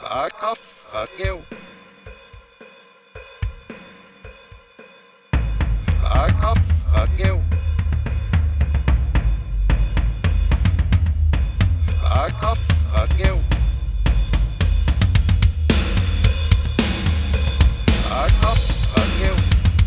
Fuck off, fuck you. Fuck off, fuck you. Fuck off, fuck you. Fuck off, fuck you.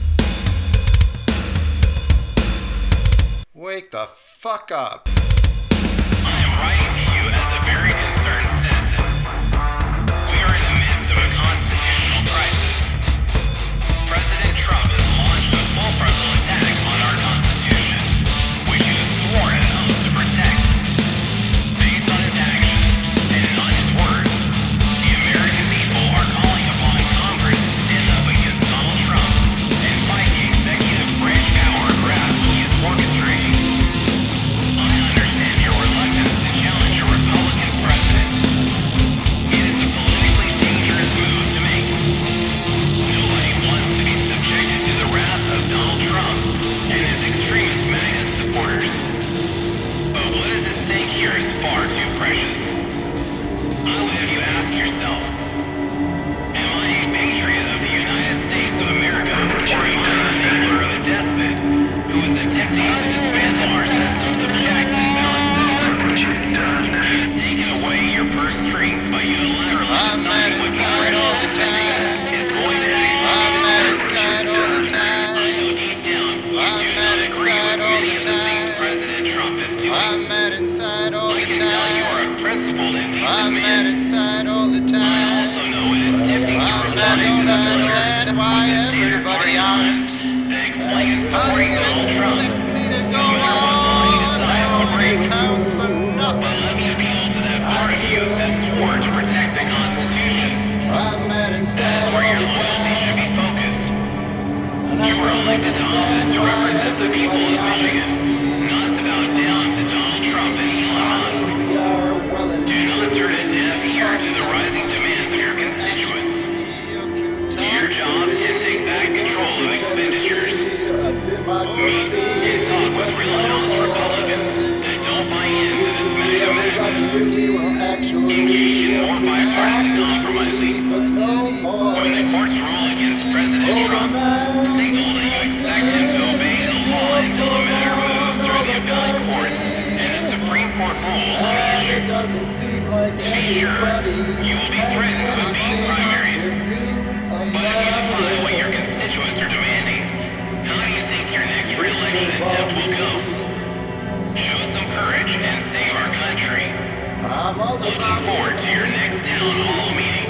Wake the fuck up. I am writing to you as a very concerned citizen. We are in the midst of a constitutional crisis. President Trump has launched a full frontal attack on our Constitution, which he has sworn an oath to protect. Based on his actions and on his words, the American people are calling upon Congress to stand up against Donald Trump and fight the executive branch power grab he is orchestrating. I understand your reluctance to challenge a Republican president. It is a politically dangerous move to make. Nobody wants to be subjected to the wrath of Donald Trump and his extremist MAGA supporters. But what is at stake here is far too precious. I would have you ask yourself, am I a patriot of the United States of America, or am I an enabler of a despot who is attempting to dismantle our system's checks and balances? He has taken away your purse strings by unilaterally I'm mad deciding what inside all the time. is going to happen. I'm mad inside all the time. I know deep down you I'm do mad not agree inside with all many the of the things time. President Trump is doing. I'm mad inside all I the can tell you are time. a principled and decent I'm man. mad inside all the I time. also know it is tempting to I'm rely mad on inside the that why everybody aren't. that explains How do you Donald Trump. expect me to go on knowing it counts for nothing? Let me appeal to that part of you that swore to protect the Constitution. I'm mad That's inside where all your the loyalty time. should be focused. You were elected to office to represent the people of Michigan, not to bow down to Donald Trump and Elon Musk. We are well Do not turn a deaf ear to the rising demands of your constituents. Do your job and take back control of expenditures. And talk with reliable Republicans that don't buy into this MAGA madness. Engage in more bipartisan compromising. When the courts rule against President Trump, signal that you expect him to obey the law until the matter moves through the appellate court and the Supreme Court rules on the issue. It doesn't seem like To be sure, you will be threatened with being primaries. But if you defy what your constituents are demanding, how do you think your next re-election attempt will go? Show some courage and save our country. I'm all Looking about forward to your next town hall meeting.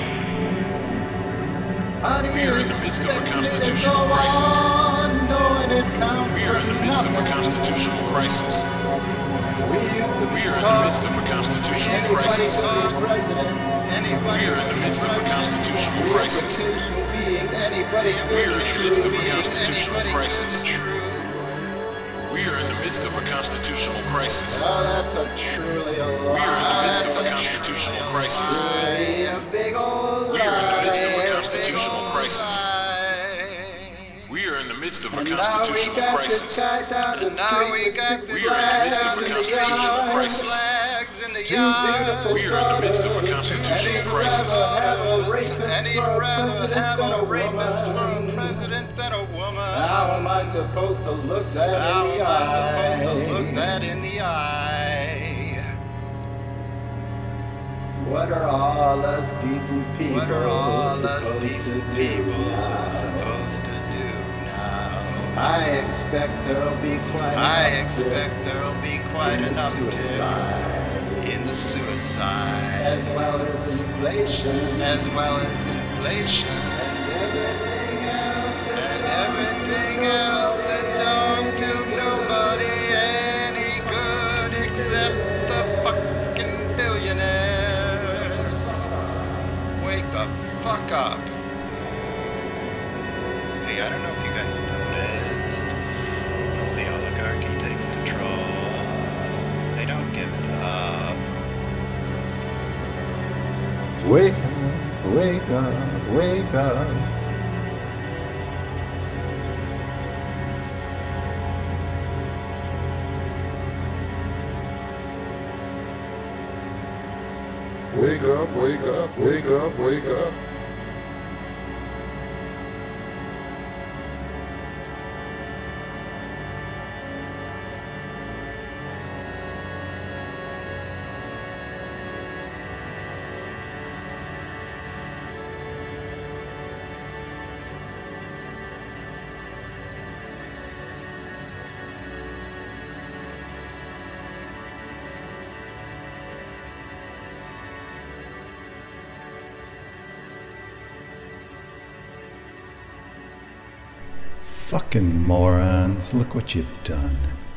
How do We you are in the midst of a expect me to constitutional go crisis. on knowing it counts We are in the for midst of a nothing? constitutional crisis. We used to We be are in the taught midst of a constitutional anybody crisis. could be president. Anybody We are in the could be midst of a president. constitutional The crisis. implication being anybody We could are in be the midst of a true. constitutional Anybody crisis. could be true. We are in the midst of a constitutional crisis. Oh, that's a truly a lie. We are in the midst That's of a constitutional crisis. truly a big old We are in the midst of a lie, constitutional big old crisis. lie. We are in the midst of a And now we constitutional got crisis. this guy down the And now we street got with We six are in the midst of a flags in the constitutional yard, crisis. flags in the We are in the midst of a yard. constitutional crisis. And he'd rather have a rapist for a president than a woman. How am I supposed to look that How in the am eye? I supposed to look that in the eye? What are all us decent people What are all us supposed decent to do people now? supposed to do now? I expect there'll be quite I enough expect there'll be quite in the enough suicide, in the suicide, as well as inflation, as well as inflation, and everything else and everything else that don't do nobody any good except the fucking billionaires. Wake the fuck up. Hey, I don't know if you guys noticed, once the oligarchy takes control, they don't give it up. Wake up, wake up, wake up. Wake up, wake up, wake up, wake up. Fucking morons, look what you've done.